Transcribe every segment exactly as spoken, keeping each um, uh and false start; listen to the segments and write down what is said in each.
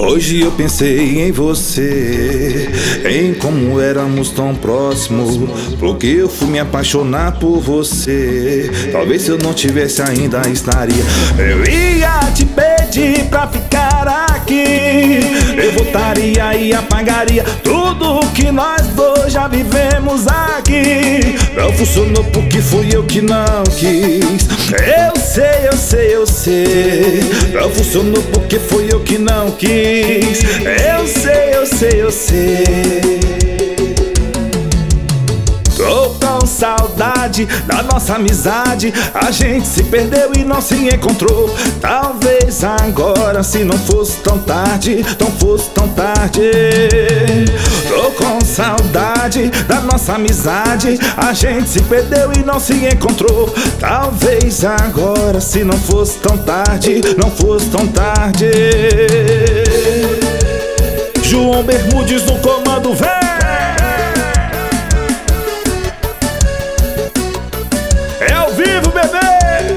Hoje eu pensei em você, em como éramos tão próximos, porque eu fui me apaixonar por você. Talvez se eu não tivesse ainda estaria. Eu ia te pedir pra ficar aqui, eu voltaria e apagaria tudo que nós dois já vivemos aqui. Não funcionou porque fui eu que não quis. Eu sei, eu sei, eu sei. Não funcionou porque fui eu que não quis. Eu sei, eu sei, eu sei. Tô com saudade da nossa amizade. A gente se perdeu e não se encontrou. Talvez agora, se não fosse tão tarde, não fosse tão tarde. Tô com saudade da nossa amizade. A gente se perdeu e não se encontrou. Talvez agora, se não fosse tão tarde, não fosse tão tarde. João Bermudes no comando, vem! É ao vivo, bebê!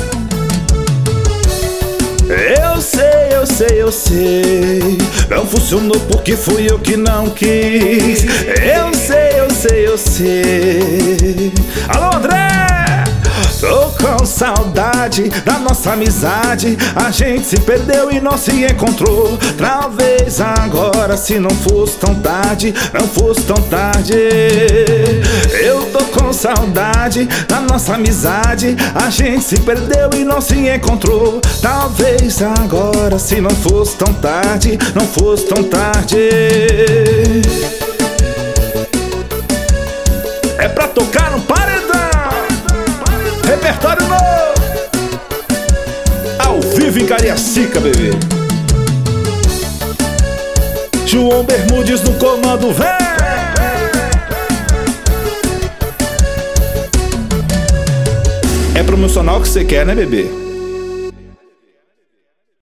Eu sei, eu sei, eu sei. Não funcionou porque fui eu que não quis. Eu sei, eu sei, eu sei. Alô, André! Tô com saudade da nossa amizade. A gente se perdeu e não se encontrou. Talvez agora, se não fosse tão tarde, não fosse tão tarde. Eu tô com saudade da nossa amizade. A gente se perdeu e não se encontrou. Talvez agora, se não fosse tão tarde, não fosse tão tarde. É pra tocar no paredão. Repertório novo, ao vivo em Cariacica, bebê. João Bermudes no comando, vem! É promocional que você quer, né, bebê?